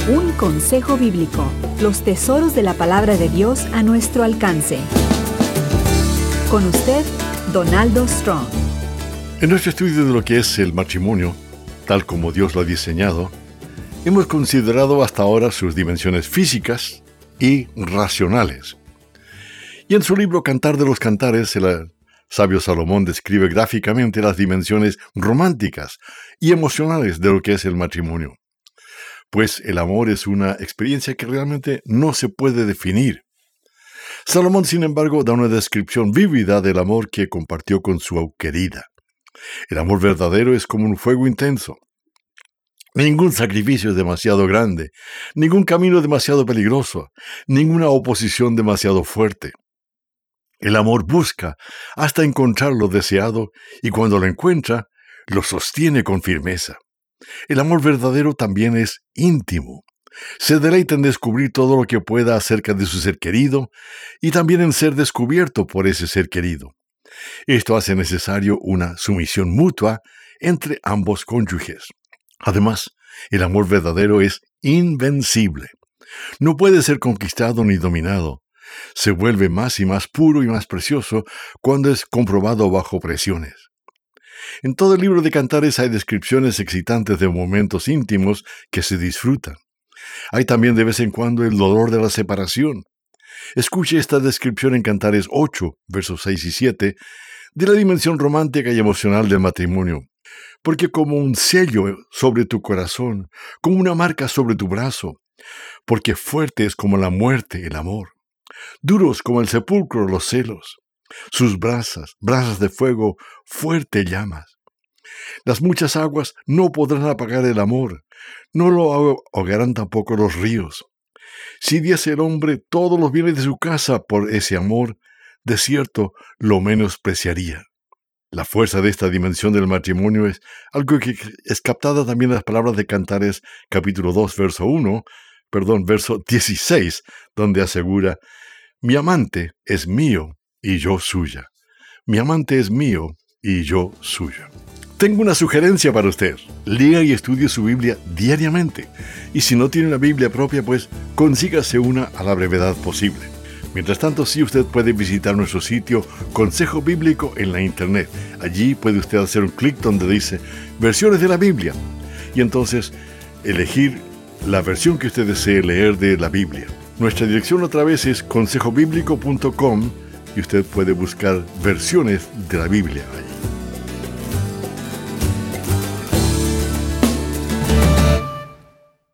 Un consejo bíblico, los tesoros de la palabra de Dios a nuestro alcance. Con usted, Donaldo Strong. En nuestro estudio de lo que es el matrimonio, tal como Dios lo ha diseñado, hemos considerado hasta ahora sus dimensiones físicas y racionales. Y en su libro Cantar de los Cantares, el sabio Salomón describe gráficamente las dimensiones románticas y emocionales de lo que es el matrimonio. Pues el amor es una experiencia que realmente no se puede definir. Salomón, sin embargo, da una descripción vívida del amor que compartió con su querida. El amor verdadero es como un fuego intenso. Ningún sacrificio es demasiado grande, ningún camino demasiado peligroso, ninguna oposición demasiado fuerte. El amor busca hasta encontrar lo deseado y cuando lo encuentra, lo sostiene con firmeza. El amor verdadero también es íntimo. Se deleita en descubrir todo lo que pueda acerca de su ser querido y también en ser descubierto por ese ser querido. Esto hace necesario una sumisión mutua entre ambos cónyuges. Además, el amor verdadero es invencible. No puede ser conquistado ni dominado. Se vuelve más y más puro y más precioso cuando es comprobado bajo presiones. En todo el libro de Cantares hay descripciones excitantes de momentos íntimos que se disfrutan. Hay también de vez en cuando el dolor de la separación. Escuche esta descripción en Cantares 8, versos 6 y 7, de la dimensión romántica y emocional del matrimonio. Porque como un sello sobre tu corazón, como una marca sobre tu brazo, porque fuerte es como la muerte el amor, duros como el sepulcro los celos, sus brasas de fuego, fuerte llamas. Las muchas aguas no podrán apagar el amor, no lo ahogarán tampoco los ríos. Si diese el hombre todos los bienes de su casa por ese amor, de cierto lo menospreciaría. La fuerza de esta dimensión del matrimonio es algo que es captada también en las palabras de Cantares, capítulo 2, verso 16, donde asegura: mi amante es mío y yo suya. Mi amante es mío y yo suyo. Tengo una sugerencia para usted. Lea y estudie su Biblia diariamente. Y si no tiene una Biblia propia, pues consígase una a la brevedad posible. Mientras tanto, sí, usted puede visitar nuestro sitio Consejo Bíblico en la Internet. Allí puede usted hacer un clic donde dice Versiones de la Biblia. Y entonces elegir la versión que usted desee leer de la Biblia. Nuestra dirección otra vez es consejobiblico.com y usted puede buscar versiones de la Biblia allí.